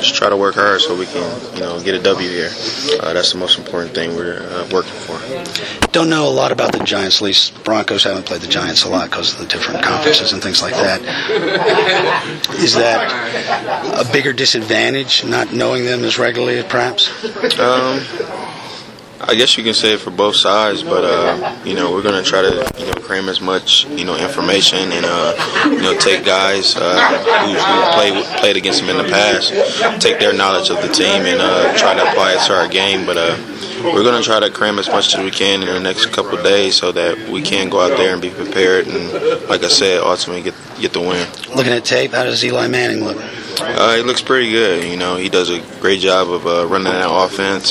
just try to work hard so we can, get a W here. That's the most important thing we're working for. Don't know a lot about the Giants. At least Broncos haven't played the Giants a lot because of the different conferences and things like that. Is that a bigger disadvantage, not knowing them as regularly, perhaps? I guess you can say it for both sides, but we're going to try to cram as much information and take guys who played against them in the past, take their knowledge of the team and try to apply it to our game. But we're going to try to cram as much as we can in the next couple of days so that we can go out there and be prepared and, like I said, ultimately get the win. Looking at tape, how does Eli Manning look? He looks pretty good. He does a great job of running that offense.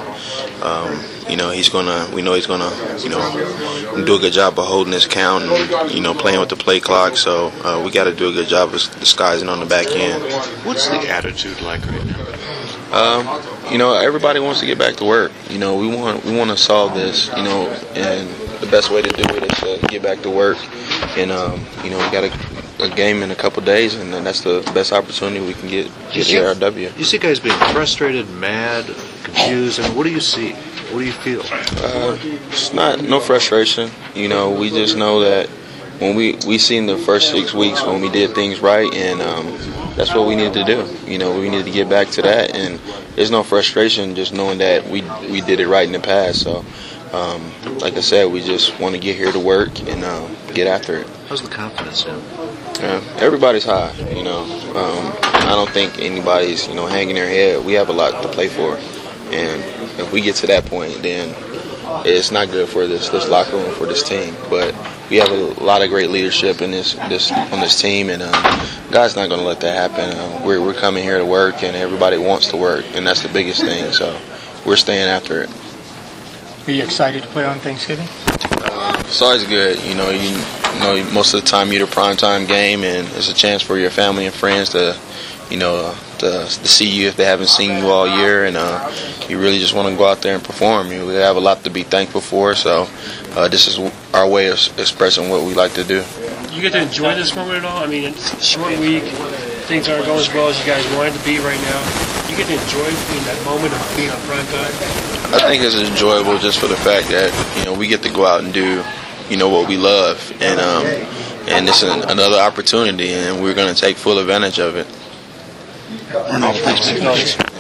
We know he's gonna do a good job of holding his count and playing with the play clock. So we got to do a good job of disguising on the back end. What's the attitude like right now? Everybody wants to get back to work. We want to solve this. And the best way to do it is to get back to work. And we got a game in a couple days, and that's the best opportunity we can get our W. You see guys being frustrated, mad, confused, and what do you see? What do you feel? It's no frustration. We just know that when we seen the first 6 weeks when we did things right, and that's what we needed to do. We needed to get back to that, and there's no frustration just knowing that we did it right in the past. So, like I said, we just want to get here to work and get after it. How's the confidence now? Everybody's high. I don't think anybody's hanging their head. We have a lot to play for, and if we get to that point, then it's not good for this locker room, for this team. But we have a lot of great leadership in on this team, and God's not going to let that happen. We're coming here to work, and everybody wants to work, and that's the biggest thing. So we're staying after it. Are you excited to play on Thanksgiving? It's always good. Most of the time you're the primetime game, and it's a chance for your family and friends to see you if they haven't seen you all year, and you really just want to go out there and perform. We have a lot to be thankful for, so this is our way of expressing what we like to do. You get to enjoy this moment at all? I mean, it's a short week. Things aren't going as well as you guys wanted to be right now. You get to enjoy that moment of being on prime time? I think it's enjoyable just for the fact that we get to go out and do what we love, and it's another opportunity, and we're going to take full advantage of it. Thanks.